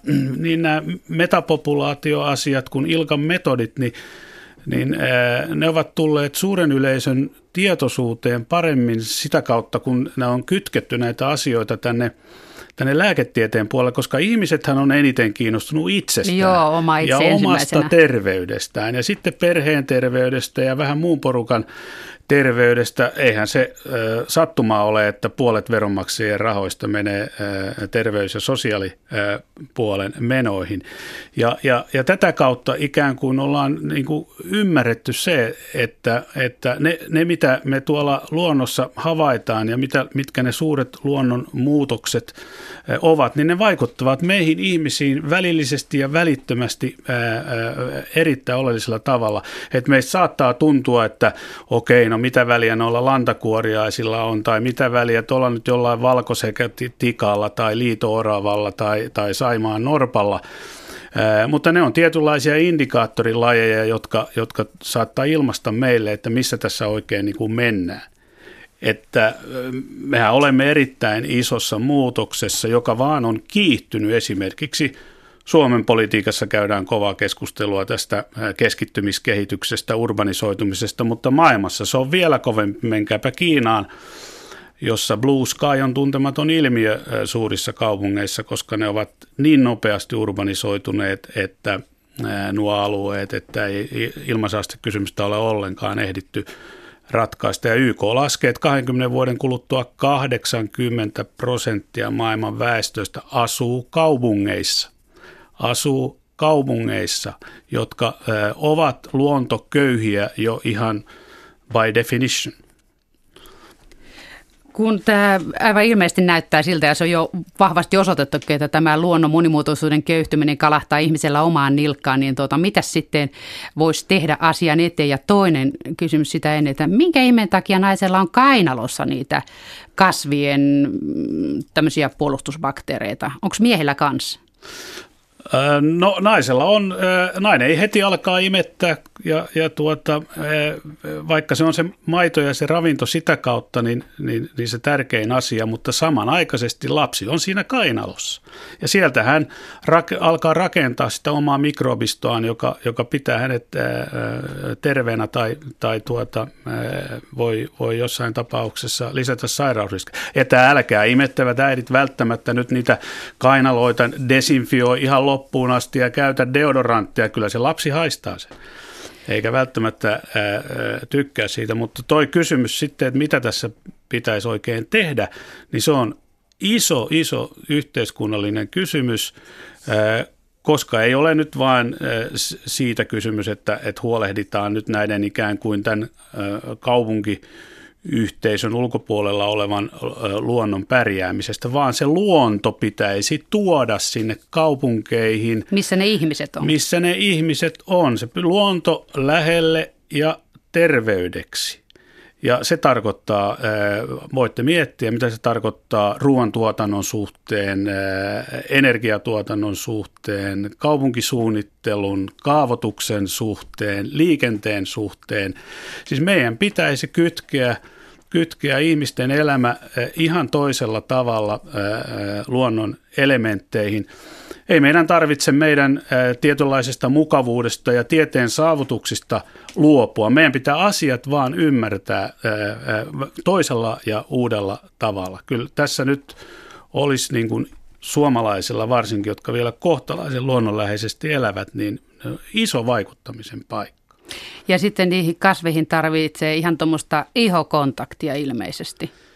metapopulaatioasiat kuin ILCAn metodit, niin ne ovat tulleet suuren yleisön tietoisuuteen paremmin sitä kautta, kun ne on kytketty näitä asioita tänne lääketieteen puolelle, koska ihmisethän on eniten kiinnostunut itsestään ja omasta terveydestään ja sitten perheen terveydestä ja vähän muun porukan terveydestä. Eihän se sattumaa ole, että puolet veronmaksajien rahoista menee terveys- ja sosiaalipuolen menoihin. Ja tätä kautta ikään kuin ollaan niin kuin ymmärretty se, että ne mitä me tuolla luonnossa havaitaan ja mitkä ne suuret luonnon muutokset ovat, niin ne vaikuttavat meihin ihmisiin välillisesti ja välittömästi erittäin oleellisella tavalla. Että meistä saattaa tuntua, että okei, no mitä väliä noilla lantakuoriaisilla on, tai mitä väliä tuolla nyt jollain valkosekätikalla tai liito-oravalla tai saimaan norpalla. Mutta ne on tietynlaisia indikaattorilajeja, jotka saattaa ilmaista meille, että missä tässä oikein niin kuin mennään. Että mehän olemme erittäin isossa muutoksessa, joka vaan on kiihtynyt. Esimerkiksi Suomen politiikassa käydään kovaa keskustelua tästä keskittymiskehityksestä, urbanisoitumisesta, mutta maailmassa se on vielä kovempi. Menkääpä Kiinaan, jossa Blue Sky on tuntematon ilmiö suurissa kaupungeissa, koska ne ovat niin nopeasti urbanisoituneet, että nuo alueet, että ei ilmansaastekysymystä ole ollenkaan ehditty ratkaista. Ja YK laskee, että 20 vuoden kuluttua 80% maailman väestöstä asuu kaupungeissa, jotka ovat luontoköyhiä jo ihan by definition. Kun tämä aivan ilmeisesti näyttää siltä, ja se on jo vahvasti osoitettu, että tämä luonnon monimuotoisuuden köyhtyminen kalahtaa ihmisellä omaan nilkkaan, niin mitä sitten voisi tehdä asian eteen? Ja toinen kysymys sitä ennen, että minkä ihmeen takia naisella on kainalossa niitä kasvien tämmöisiä puolustusbakteereita? Onko miehillä kanssa? No naisella on, nainen ei heti alkaa imettää ja vaikka se on se maito ja se ravinto sitä kautta, niin se tärkein asia, mutta samanaikaisesti lapsi on siinä kainalossa. Ja sieltä hän alkaa rakentaa sitä omaa mikrobistoaan, joka pitää hänet terveenä tai voi jossain tapauksessa lisätä sairausriskiä. Että älkää imettävät äidit välttämättä nyt niitä kainaloita desinfioi ihan loppuun asti ja käytä deodoranttia, kyllä se lapsi haistaa sen, eikä välttämättä tykkää siitä, mutta toi kysymys sitten, että mitä tässä pitäisi oikein tehdä, niin se on iso yhteiskunnallinen kysymys, koska ei ole nyt vain siitä kysymys, että huolehditaan nyt näiden ikään kuin tämän kaupunkiyhteisön ulkopuolella olevan luonnon pärjäämisestä, vaan se luonto pitäisi tuoda sinne kaupunkeihin. Missä ne ihmiset on? Missä ne ihmiset on. Se luonto lähelle ja terveydeksi. Ja se tarkoittaa, voitte miettiä, mitä se tarkoittaa ruoantuotannon suhteen, energiatuotannon suhteen, kaupunkisuunnittelun, kaavoituksen suhteen, liikenteen suhteen. Siis meidän pitäisi kytkeä ihmisten elämä ihan toisella tavalla luonnon elementteihin. Ei meidän tarvitse meidän tietynlaisesta mukavuudesta ja tieteen saavutuksista luopua. Meidän pitää asiat vaan ymmärtää toisella ja uudella tavalla. Kyllä tässä nyt olisi niin kuin suomalaisilla varsinkin, jotka vielä kohtalaisen luonnonläheisesti elävät, niin iso vaikuttamisen paikka. Ja sitten niihin kasveihin tarvitsee ihan tuommoista ihokontaktia ilmeisesti.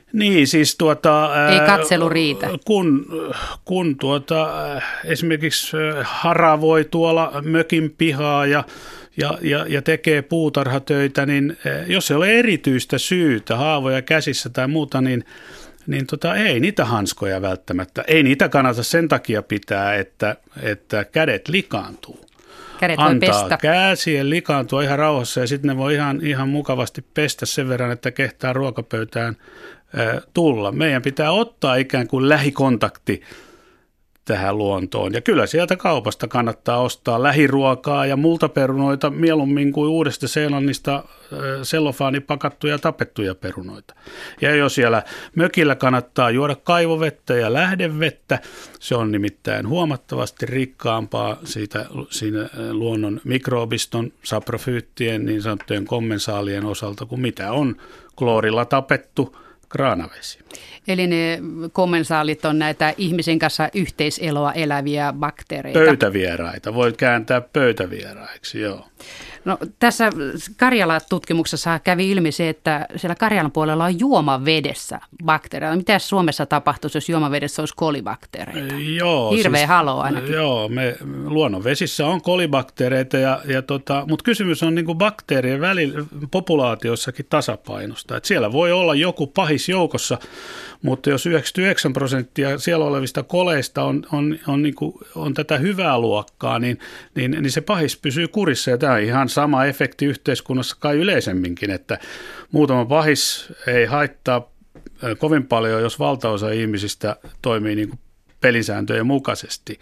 Niin, siis ei katselu riitä. Kun esimerkiksi haravoi tuolla mökin pihaa ja tekee puutarhatöitä, niin jos ei ole erityistä syytä, haavoja käsissä tai muuta, niin ei niitä hanskoja välttämättä. Ei niitä kannata sen takia pitää, että kädet likaantuu. Kädet voi antaa pestä. käsien likaantua ihan rauhassa ja sitten ne voi ihan mukavasti pestä sen verran, että kehtaa ruokapöytään tulla. Meidän pitää ottaa ikään kuin lähikontakti tähän luontoon. Ja kyllä sieltä kaupasta kannattaa ostaa lähiruokaa ja multaperunoita mieluummin kuin Uudesta Seelannista sellofaanipakattuja tapettuja perunoita. Ja jos siellä mökillä kannattaa juoda kaivovettä ja lähdevettä, se on nimittäin huomattavasti rikkaampaa siinä luonnon mikroobiston, saprofyyttien, niin sanottujen kommensaalien osalta kuin mitä on kloorilla tapettu kraanavesi. Eli ne kommensaalit on näitä ihmisen kanssa yhteiseloa eläviä bakteereita. Pöytävieraita, voi kääntää pöytävieraiksi, joo. No, tässä Karjala-tutkimuksessa kävi ilmi se, että siellä Karjalan puolella on juomavedessä bakteereita. Mitä Suomessa tapahtuisi, jos juomavedessä olisi kolibakteereita? Joo, hirveä halo ainakin. Joo, luonnonvesissä on kolibakteereita, mutta kysymys on niin kuin bakteerien populaatiossakin tasapainosta. Et siellä voi olla joku pahis joukossa, mutta jos 99% siellä olevista koleista on tätä hyvää luokkaa, niin se pahis pysyy kurissa. Ja tämä on ihan sama efekti yhteiskunnassa kai yleisemminkin, että muutama pahis ei haittaa kovin paljon, jos valtaosa ihmisistä toimii niin kuin pelisääntöjen mukaisesti.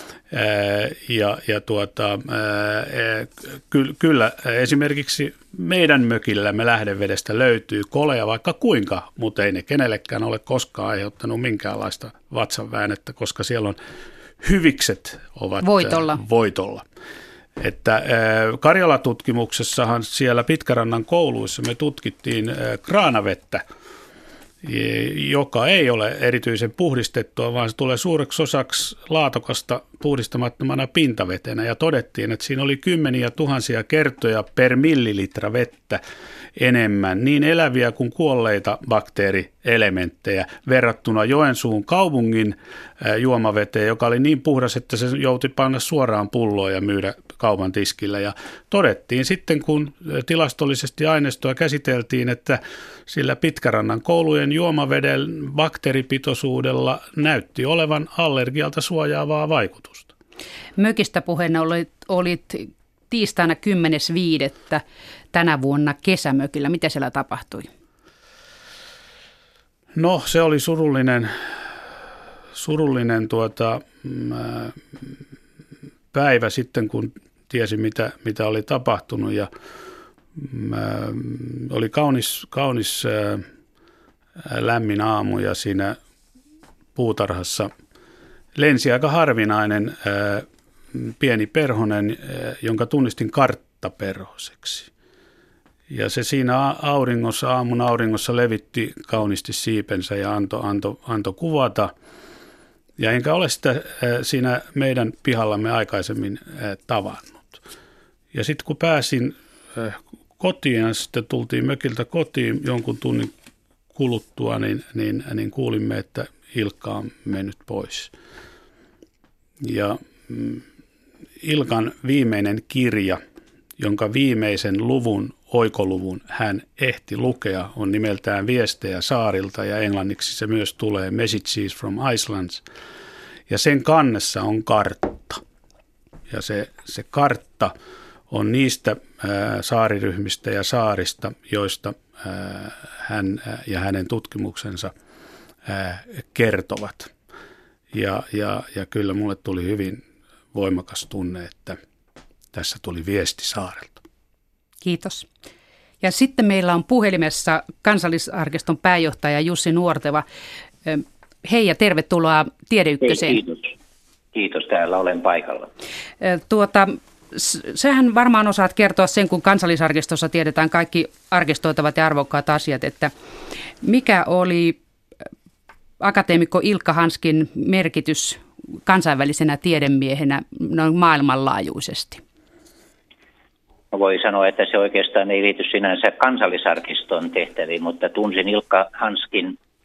Kyllä esimerkiksi meidän mökillämme lähdevedestä löytyy koleja vaikka kuinka, mutta ei ne kenellekään ole koskaan aiheuttanut minkäänlaista vatsanväännettä, koska siellä on hyvikset ovat voitolla. Että Karjala-tutkimuksessahan siellä Pitkärannan kouluissa me tutkittiin kraanavettä, joka ei ole erityisen puhdistettua, vaan se tulee suureksi osaksi laatokasta puhdistamattomana pintavetenä. Ja todettiin, että siinä oli kymmeniä tuhansia kertoja per millilitra vettä enemmän niin eläviä kuin kuolleita bakteerielementtejä verrattuna Joensuun kaupungin juomaveteen, joka oli niin puhdas, että se jouti panna suoraan pulloon ja myydä kaupan tiskillä. Ja todettiin sitten, kun tilastollisesti aineistoa käsiteltiin, että sillä Pitkärannan koulujen juomaveden bakteeripitoisuudella näytti olevan allergialta suojaavaa vaikutusta. Mökistä puheena olit tiistaina 10.5. tänä vuonna kesämökillä. Mitä siellä tapahtui? No, se oli surullinen päivä sitten, kun tiesi, mitä oli tapahtunut. Ja oli kaunis lämmin aamu ja siinä puutarhassa lensi aika harvinainen pieni perhonen, jonka tunnistin karttaperhoseksi. Ja se siinä aamun auringossa levitti kauniisti siipensä ja antoi kuvata. Ja enkä ole sitä siinä meidän pihallamme aikaisemmin tavannut. Ja sitten kun pääsin kotiin ja sitten tultiin mökiltä kotiin jonkun tunnin kuluttua, niin kuulimme, että Ilkka on mennyt pois. Ja Ilkan viimeinen kirja, jonka viimeisen oikoluvun hän ehti lukea, on nimeltään Viestejä saarilta ja englanniksi se myös tulee Messages from Iceland. Ja sen kannessa on kartta. Ja se kartta on niistä saariryhmistä ja saarista, joista hän ja hänen tutkimuksensa kertovat. Ja kyllä mulle tuli hyvin voimakas tunne, että tässä tuli viesti saarelta. Kiitos. Ja sitten meillä on puhelimessa Kansallisarkiston pääjohtaja Jussi Nuorteva. Hei ja tervetuloa Tiedeykköseen. Kiitos, täällä olen paikalla. Sähän varmaan osaat kertoa sen, kun Kansallisarkistossa tiedetään kaikki arkistoitavat ja arvokkaat asiat, että mikä oli akateemikko Ilkka Hanskin merkitys kansainvälisenä tiedemiehenä noin maailmanlaajuisesti? Voi sanoa, että se oikeastaan ei liity sinänsä Kansallisarkiston tehtäviin, mutta tunsin Ilkka Hanskin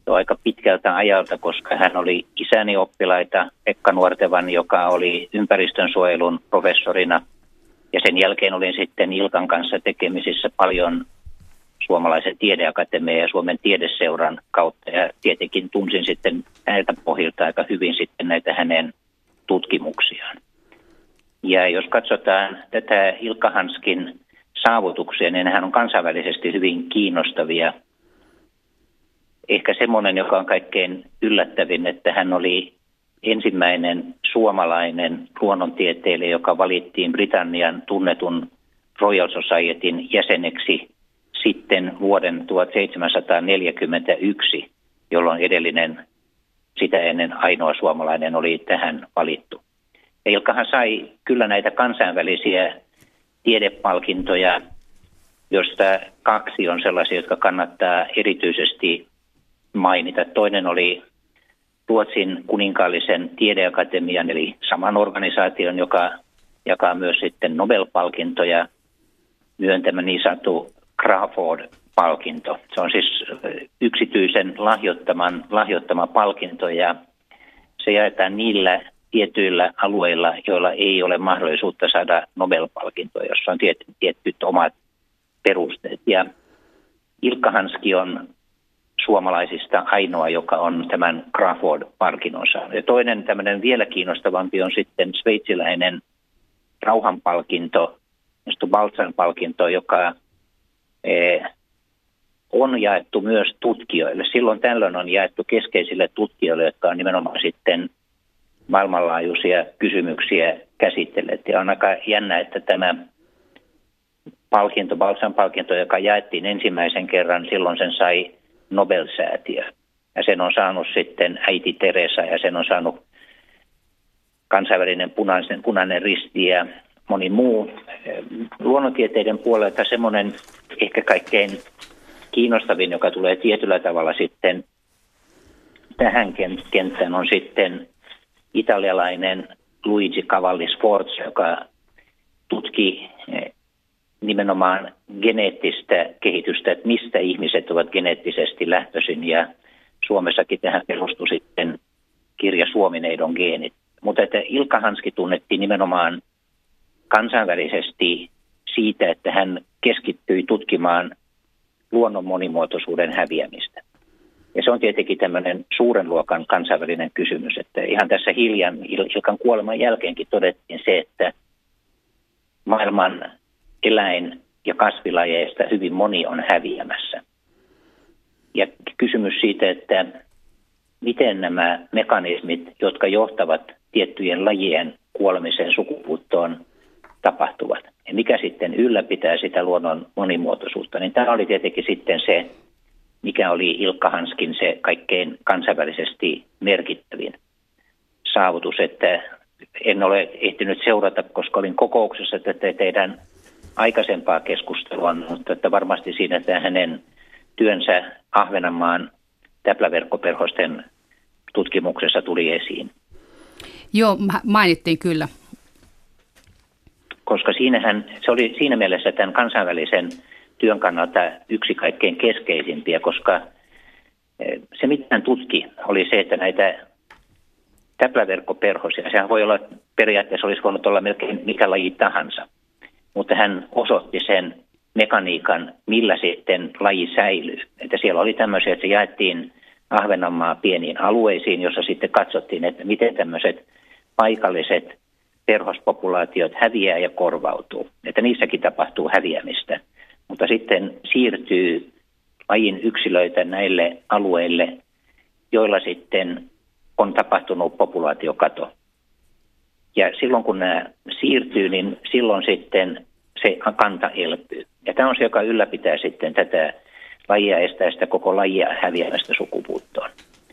jo aika pitkältä ajalta, koska hän oli isäni oppilaita, Pekka Nuortevan, joka oli ympäristönsuojelun professorina. Ja sen jälkeen olin sitten Ilkan kanssa tekemisissä paljon Suomalaisen tiedeakatemian ja Suomen tiedeseuran kautta. Ja tietenkin tunsin sitten näiltä pohjilta aika hyvin sitten näitä hänen tutkimuksiaan. Ja jos katsotaan tätä Ilkka Hanskin saavutuksia, niin hän on kansainvälisesti hyvin kiinnostavia. Ehkä semmoinen, joka on kaikkein yllättävin, että hän oli ensimmäinen suomalainen luonnontieteilijä, joka valittiin Britannian tunnetun Royal Societyn jäseneksi sitten vuoden 1741, jolloin edellinen sitä ennen ainoa suomalainen oli tähän valittu. Ja Ilkkahan sai kyllä näitä kansainvälisiä tiedepalkintoja, joista 2 on sellaisia, jotka kannattaa erityisesti mainita. Toinen oli Ruotsin kuninkaallisen tiedeakatemian, eli saman organisaation, joka jakaa myös sitten Nobel-palkintoja, myöntämä niin sanottu Crawford-palkinto. Se on siis yksityisen lahjoittama palkinto, ja se jaetaan niillä tietyillä alueilla, joilla ei ole mahdollisuutta saada Nobel-palkintoa, jossa on tietyt omat perusteet. Ja Ilkka Hanski on suomalaisista ainoa, joka on tämän Crawford-palkinnon saanut. Ja toinen tämmöinen vielä kiinnostavampi on sitten sveitsiläinen rauhanpalkinto, Baltzan-palkinto, joka on jaettu myös tutkijoille. Silloin tällöin on jaettu keskeisille tutkijoille, jotka on nimenomaan sitten maailmanlaajuisia kysymyksiä käsitelleet. Ja on aika jännä, että tämä palkinto, Baltzan-palkinto, joka jaettiin ensimmäisen kerran, silloin sen sai Nobel-säätiö. Ja sen on saanut sitten äiti Teresa ja sen on saanut kansainvälinen punainen risti ja moni muu. Luonnontieteiden puolelta semmoinen ehkä kaikkein kiinnostavin, joka tulee tietyllä tavalla sitten tähän kenttään, on sitten italialainen Luigi Cavalli Sforza, joka tutki nimenomaan geneettistä kehitystä, että mistä ihmiset ovat geneettisesti lähtöisin, ja Suomessakin tähän perustui sitten kirja Suomineidon geenit. Mutta että Ilkka Hanski tunnettiin nimenomaan kansainvälisesti siitä, että hän keskittyi tutkimaan luonnon monimuotoisuuden häviämistä. Ja se on tietenkin tämmöinen suuren luokan kansainvälinen kysymys, että ihan tässä hiljan Ilkan kuoleman jälkeenkin todettiin se, että maailman eläin- ja kasvilajeista hyvin moni on häviämässä. Ja kysymys siitä, että miten nämä mekanismit, jotka johtavat tiettyjen lajien kuolemiseen sukupuuttoon, tapahtuvat. Ja mikä sitten ylläpitää sitä luonnon monimuotoisuutta, niin tämä oli tietenkin sitten se, mikä oli Ilkka Hanskin se kaikkein kansainvälisesti merkittävin saavutus, että en ole ehtinyt seurata, koska olin kokouksessa tätä teidän aikaisempaa keskustelua, mutta että varmasti siinä tämä hänen työnsä Ahvenanmaan täpläverkkoperhosten tutkimuksessa tuli esiin. Joo, mainittiin kyllä. Koska se oli siinä mielessä tämän kansainvälisen työn kannalta yksi kaikkein keskeisimpiä, koska se mitä hän tutki oli se, että näitä täpläverkkoperhosia, sehän voi olla periaatteessa, olisi voinut olla melkein mikä laji tahansa, mutta hän osoitti sen mekaniikan, millä sitten laji säilyy. Että siellä oli tämmöisiä, että se jaettiin Ahvenanmaa pieniin alueisiin, jossa sitten katsottiin, että miten tämmöiset paikalliset perhospopulaatiot häviää ja korvautuu. Että niissäkin tapahtuu häviämistä, mutta sitten siirtyy lajin yksilöitä näille alueille, joilla sitten on tapahtunut populaatiokato. Ja silloin kun nämä siirtyy, niin silloin sitten se kanta elpyy. Ja tämä on se, joka ylläpitää sitten tätä lajia, estää sitä koko lajia häviämästä sukupuuttoon.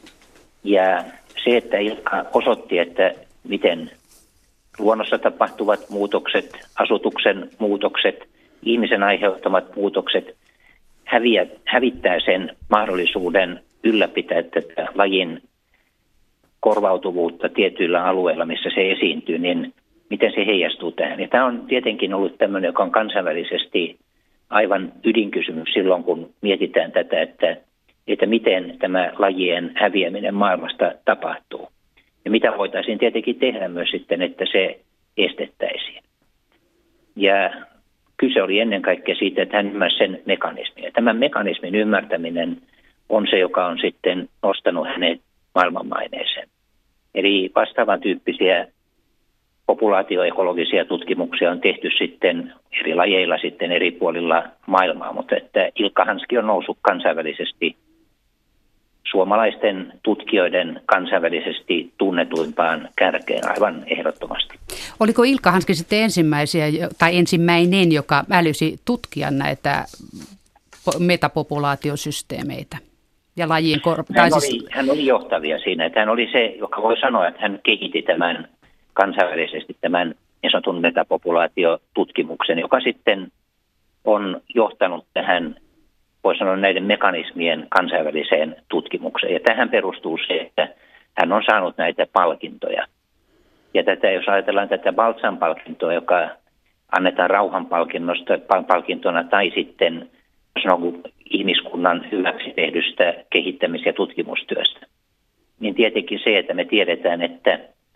Ja se, että Ilkka osoitti, että miten luonnossa tapahtuvat muutokset, asutuksen muutokset, ihmisen aiheuttamat muutokset hävittää sen mahdollisuuden ylläpitää tätä lajin korvautuvuutta tietyillä alueilla, missä se esiintyy, niin miten se heijastuu tähän. Ja tämä on tietenkin ollut tämmöinen, joka on kansainvälisesti aivan ydinkysymys silloin, kun mietitään tätä, että että miten tämä lajien häviäminen maailmasta tapahtuu. Ja mitä voitaisiin tietenkin tehdä myös sitten, että se estettäisiin. Ja kyse oli ennen kaikkea siitä, että hän ymmärsi sen mekanismin. Ja tämän mekanismin ymmärtäminen on se, joka on sitten nostanut hänet maailmanmaineeseen. Eli vastaavan tyyppisiä populaatioekologisia tutkimuksia on tehty sitten eri lajeilla sitten eri puolilla maailmaa, mutta että Ilkka Hanski on noussut kansainvälisesti suomalaisten tutkijoiden kansainvälisesti tunnetuimpaan kärkeen aivan ehdottomasti. Oliko Ilkka Hanski sitten ensimmäinen, joka älysi tutkia näitä metapopulaatiosysteemeitä ja lajien hän oli johtavia siinä, että hän oli se, joka voi sanoa, että hän kehitti tämän kansainvälisesti tämän niin sanotun metapopulaatiotutkimuksen, joka sitten on johtanut tähän, voi sanoa, näiden mekanismien kansainväliseen tutkimukseen. Ja tähän perustuu se, että hän on saanut näitä palkintoja. Ja tätä, jos ajatellaan tätä Baltzan-palkintoa, joka annetaan rauhanpalkintona tai sitten ihmiskunnan hyväksi tehdystä kehittämis- ja tutkimustyöstä, niin tietenkin se, että me tiedetään, että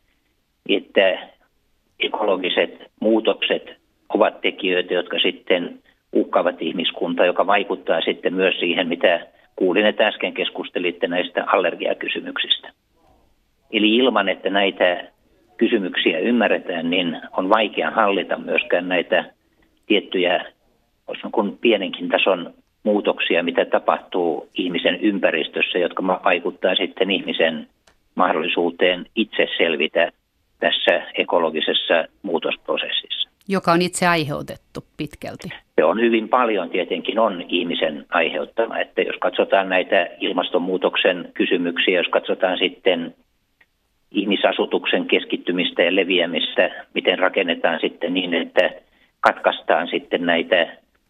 ekologiset muutokset ovat tekijöitä, jotka sitten uhkaavat ihmiskuntaa, joka vaikuttaa sitten myös siihen, mitä kuulin, että äsken keskustelitte näistä allergiakysymyksistä. Eli ilman, että näitä kysymyksiä ymmärretään, niin on vaikea hallita myöskään näitä tiettyjä pienenkin tason muutoksia, mitä tapahtuu ihmisen ympäristössä, jotka vaikuttaa sitten ihmisen mahdollisuuteen itse selvitä tässä ekologisessa muutosprosessissa. Joka on itse aiheutettu pitkälti. Se on hyvin paljon tietenkin on ihmisen aiheuttama. Että jos katsotaan näitä ilmastonmuutoksen kysymyksiä, jos katsotaan sitten ihmisasutuksen keskittymistä ja leviämistä, miten rakennetaan sitten niin, että katkaistaan sitten näitä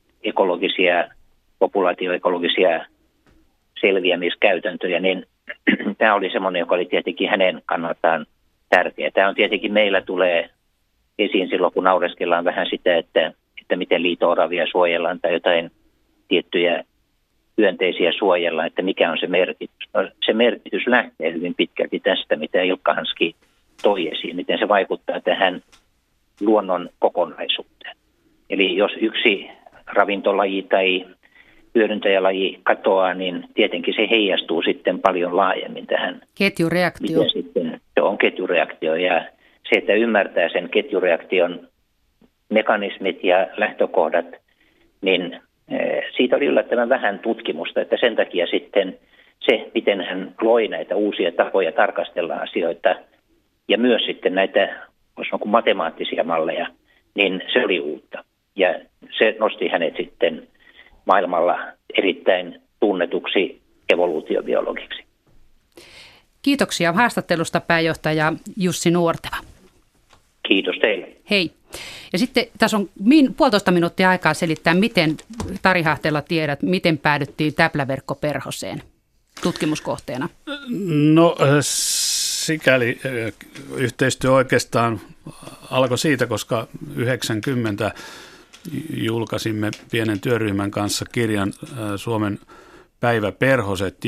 populaatioekologisia selviämiskäytäntöjä, niin tämä oli semmoinen, joka oli tietenkin hänen kannaltaan tärkeä. Tämä on tietenkin meillä tulee esiin silloin, kun naureskellaan vähän sitä, että miten liito-oravia suojellaan tai jotain tiettyjä hyönteisiä suojellaan, että mikä on se merkitys. No, se merkitys lähtee hyvin pitkälti tästä, mitä Ilkka Hanski toi esiin, miten se vaikuttaa tähän luonnon kokonaisuuteen. Eli jos yksi ravintolaji tai hyödyntäjälaji katoaa, niin tietenkin se heijastuu sitten paljon laajemmin tähän. Ketjureaktio. Se on ketjureaktio ja se, että ymmärtää sen ketjureaktion mekanismit ja lähtökohdat, niin siitä oli yllättävän vähän tutkimusta, että sen takia sitten se, miten hän loi näitä uusia tapoja tarkastella asioita ja myös sitten näitä matemaattisia malleja, niin se oli uutta. Ja se nosti hänet sitten maailmalla erittäin tunnetuksi evoluutiobiologiksi. Kiitoksia haastattelusta, pääjohtaja Jussi Nuorteva. Kiitos teille. Hei. Ja sitten tässä on 1,5 minuuttia aikaa selittää, miten Tarihahteella tiedät, miten päädyttiin täpläverkkoperhoseen tutkimuskohteena. No sikäli yhteistyö oikeastaan alkoi siitä, koska 90 julkaisimme pienen työryhmän kanssa kirjan Suomen päiväperhoset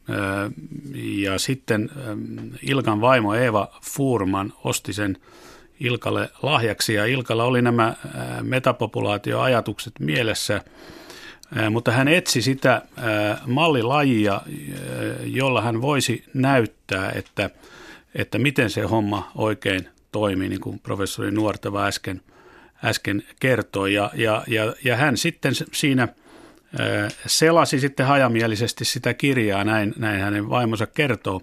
ja sitten Ilkan vaimo Eeva Fuhrman osti sen Ilkalle lahjaksi ja Ilkalla oli nämä metapopulaatioajatukset mielessä, mutta hän etsi sitä mallilajia, jolla hän voisi näyttää, että miten se homma oikein toimii, niin kuin professori Nuorteva äsken kertoi. Ja hän sitten siinä selasi sitten hajamielisesti sitä kirjaa, näin hänen vaimonsa kertoo.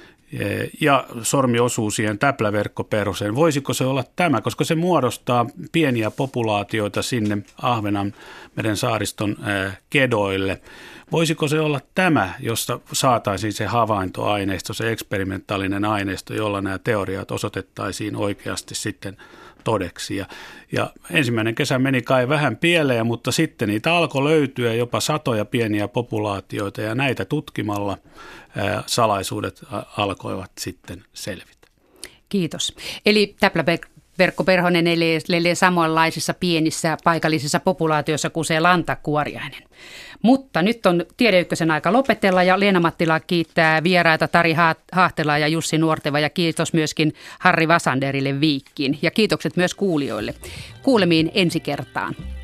Ja sormi osuu siihen täpläverkkoperhoseen. Voisiko se olla tämä, koska se muodostaa pieniä populaatioita sinne Ahvenanmeren saariston kedoille. Voisiko se olla tämä, josta saataisiin se havaintoaineisto, se eksperimentaalinen aineisto, jolla nämä teoriat osoitettaisiin oikeasti sitten todeksi. Ja ensimmäinen kesä meni kai vähän pieleen, mutta sitten niitä alkoi löytyä jopa satoja pieniä populaatioita ja näitä tutkimalla salaisuudet alkoivat sitten selvitä. Kiitos. Eli Verkko Perhonen elelee samanlaisissa pienissä paikallisissa populaatioissa kuin se lantakuoriainen. Mutta nyt on Tiede Ykkösen aika lopetella ja Leena Mattila kiittää vieraita Tari Haahtelaa ja Jussi Nuorteva ja kiitos myöskin Harri Vasanderille Viikkiin ja kiitokset myös kuulijoille. Kuulemiin ensi kertaan.